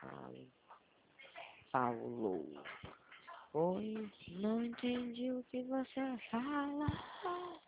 Paulo. Oi, não entendi o que você fala.